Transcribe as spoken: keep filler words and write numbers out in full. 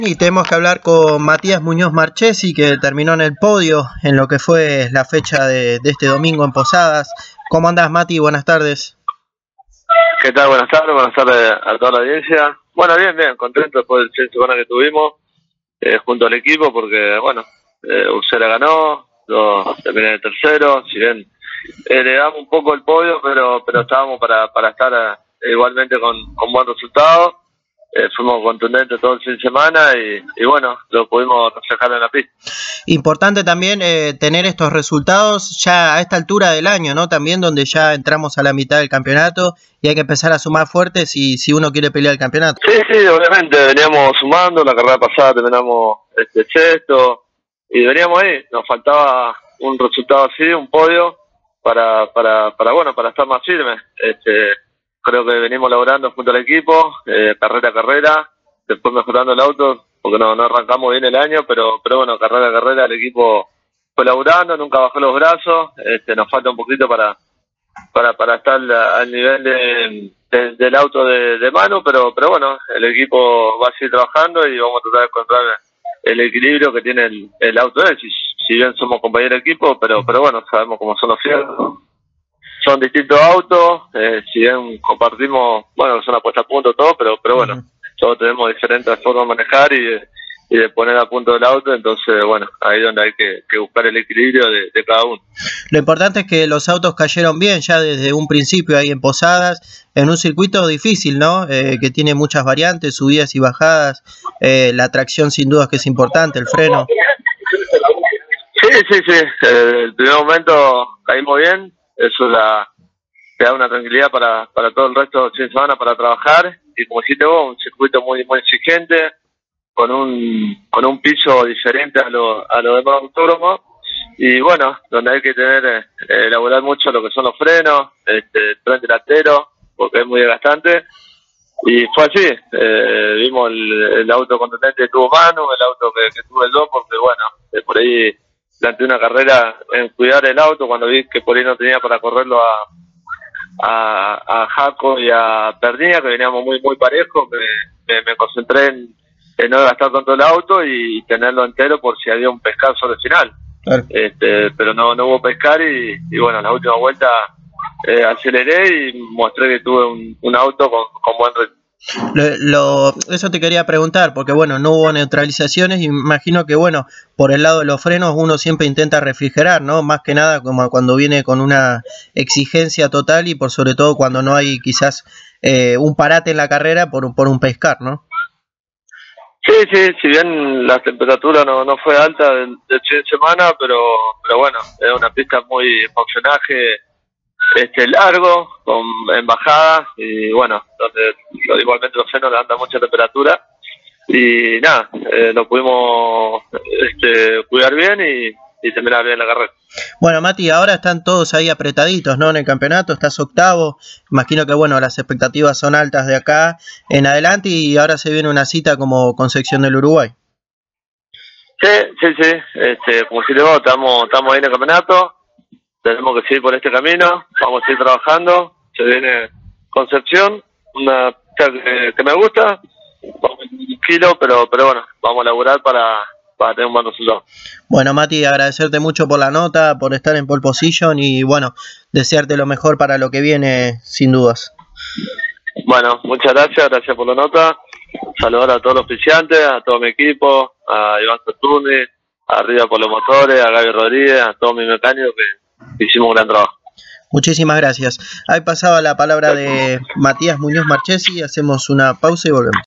Y tenemos que hablar con Matías Muñoz Marchesi, que terminó en el podio en lo que fue la fecha de, de este domingo en Posadas. ¿Cómo andás, Mati? Buenas tardes. ¿Qué tal? Buenas tardes, buenas tardes a toda la audiencia. Bueno, bien, bien, contento después del fin de semana que tuvimos eh, junto al equipo, porque, bueno, eh, Usera ganó, yo terminé en el tercero, si bien heredamos un poco el podio, pero pero estábamos para, para estar eh, igualmente con, con buen resultado. Eh, fuimos contundentes todo el fin de semana y, y bueno, lo pudimos reflejar en la pista. Importante también eh, tener estos resultados ya a esta altura del año, ¿no? También donde ya entramos a la mitad del campeonato y hay que empezar a sumar fuerte si, si uno quiere pelear el campeonato. Sí, sí, obviamente veníamos sumando, la carrera pasada terminamos este sexto y veníamos ahí, nos faltaba un resultado así, un podio para, para, para bueno, para estar más firmes. Este, creo que venimos laburando junto al equipo, eh, carrera a carrera, después mejorando el auto, porque no, no arrancamos bien el año, pero pero bueno, carrera a carrera el equipo fue laburando, nunca bajó los brazos, este, nos falta un poquito para para para estar al nivel de, de, del auto de, de Manu, pero pero bueno, el equipo va a seguir trabajando y vamos a tratar de encontrar el equilibrio que tiene el, el auto de él, si, si bien somos compañeros de equipo, pero pero bueno, sabemos cómo son los fierros. Son distintos autos, eh, si bien compartimos, bueno, son apuestas a punto todo, pero pero bueno, uh-huh. Todos tenemos diferentes formas de manejar y de, y de poner a punto el auto, entonces bueno, ahí es donde hay que, que buscar el equilibrio de, de cada uno. Lo importante es que los autos cayeron bien ya desde un principio ahí en Posadas, en un circuito difícil, ¿no? Eh, que tiene muchas variantes, subidas y bajadas, eh, la tracción sin dudas que es importante, el freno. Sí, sí, sí, eh, el primer momento caímos bien. Eso la, te da una tranquilidad para, para todo el resto del fin de semana para trabajar. Y como dijiste vos, un circuito muy muy exigente, con un con un piso diferente a lo, a lo demás autódromos. Y bueno, donde hay que tener, eh, elaborar mucho lo que son los frenos, este, el tren delantero, porque es muy desgastante. Y fue así, eh, vimos el, el auto contundente que tuvo Manu, el auto que, que tuvo el dos, porque bueno, eh, por ahí planteé una carrera en cuidar el auto cuando vi que por ahí no tenía para correrlo a a, a Jaco y a Pernilla, que veníamos muy muy parejos, me, me, me concentré en, en no gastar tanto el auto y tenerlo entero por si había un pescar sobre el final. Claro. Este, pero no no hubo pescar y, y bueno, en la última vuelta eh, aceleré y mostré que tuve un, un auto con, con buen ritmo. Lo, lo, eso te quería preguntar, porque bueno, no hubo neutralizaciones y imagino que bueno, por el lado de los frenos uno siempre intenta refrigerar, ¿no? Más que nada como cuando viene con una exigencia total y por sobre todo cuando no hay quizás eh, un parate en la carrera por, por un pescar, ¿no? Sí, sí, si bien la temperatura no, no fue alta del, del fin de semana, pero, pero bueno, es una pista muy funcionaje, este largo, con embajadas y bueno, donde igualmente los frenos le dan mucha temperatura y nada, eh, lo pudimos este, cuidar bien y, y terminar bien la carrera. Bueno, Mati, ahora están todos ahí apretaditos, ¿no? En el campeonato, estás octavo, imagino que bueno, las expectativas son altas de acá en adelante y ahora se viene una cita como con sección del Uruguay. Sí, sí, sí, este, como si digo, estamos, estamos ahí en el campeonato. Tenemos que seguir por este camino, vamos a seguir trabajando, se viene Concepción, una que, que me gusta, tranquilo, pero pero bueno, vamos a laburar para, para tener un buen resultado. Bueno, Mati, agradecerte mucho por la nota, por estar en pole position y bueno, desearte lo mejor para lo que viene, sin dudas. Bueno, muchas gracias, gracias por la nota, saludar a todos los oficiantes, a todo mi equipo, a Iván Fortuny, a Riva por los motores, a Gaby Rodríguez, a todos mis mecánicos que hicimos un gran trabajo. Muchísimas gracias. Ahí pasaba la palabra de Matías Muñoz Marchesi, hacemos una pausa y volvemos.